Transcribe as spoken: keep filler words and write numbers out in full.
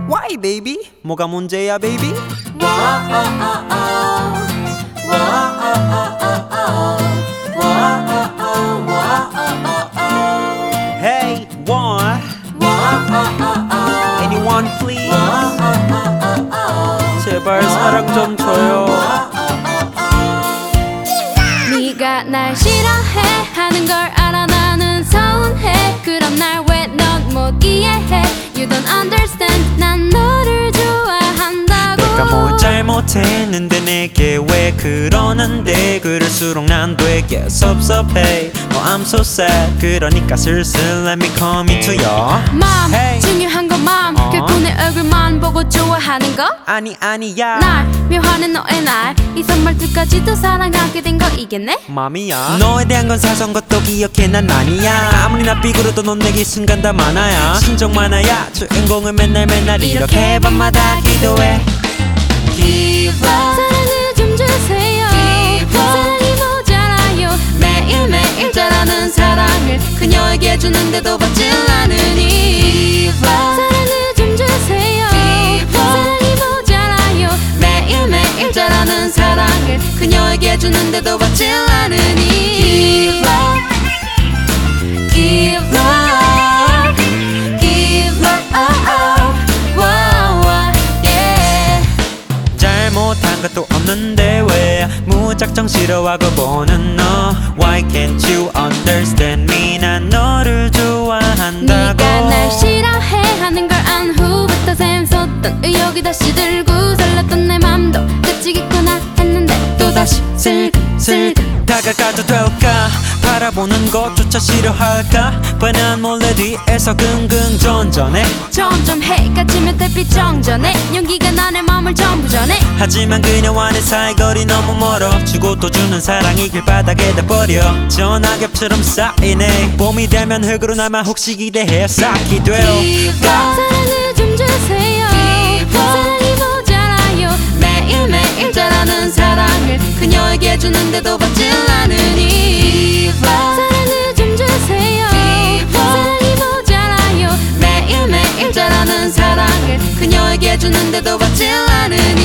Why baby? 뭐가 문제야 baby? Hey, what? Anyone please? 제발 사랑 좀 줘요. 네가 날 싫어해 하는 걸 알아 나는 서운해. 그럼 날 왜 넌 못 이해해? You don't understand. 난 너를 좋아한다고. 내가 뭘 잘못했는데 내게 왜 그러는데 그럴수록 난 되게 섭섭해. Oh I'm so sad. 그러니까 슬슬 let me come into your 맘 Hey. 중요한 건 맘. 어? 결국 내 얼굴만 보고 좋아하는 거? 아니 아니야 날 묘하는 너의 날 이 선말투까지도 사랑하게 된 거 이겠네? 맘이야 너에 대한 건 사소한 것도 기억해 난 아니야. 아무리 나 삐그러도 넌 내게 순간 다 많아야 신정 많아야 주인공을 맨날 맨날 이렇게 밤마다 기도해. Give up 사랑을 좀 주세요. 사랑이 모자라요. 매일매일 자라는 사랑을 그녀에게 주는데도 받질 않으니 사랑을 좀 주세요. 사랑이 모자라요. 매일매일 자라는 사랑을 그녀에게 주는데도 받질 않으니 Give up Give up Give up wow, yeah. 잘못한 것도 없는데 왜 무작정 싫어하고 보는 너. Why can't you understand me? 난 너를 좋아한다고. 네가 날 싫어해 하는 걸 안 후부터 샘솟던 의욕이 다시 들고 설렜던 내 맘도 끝이겠구나 했는데 또다시 슬슬 다가가도 될까? 바라보는 것조차 싫어할까? 뻔한 몰래 뒤에서 긍긍전전해. 점점 해가 지면 달빛 정전해. 용기가 나의 마음을 전부 전해. 하지만 그녀와 내 사이 거리 너무 멀어. 주고 또 주는 사랑이 길바닥에다 버려. 전화겹처럼 쌓이네. 봄이 되면 흙으로 남아 혹시 기대해 쌓기 돼요. 사랑을 좀 주세요. 사랑이 모자라요. 매일매일 자라는 사랑을 그녀에게 주는데도 받질 않으니 사랑을 좀 주세요. 사랑이 모자라요. 매일매일 자라는 사랑을 그녀에게 주는데도 받질 않으니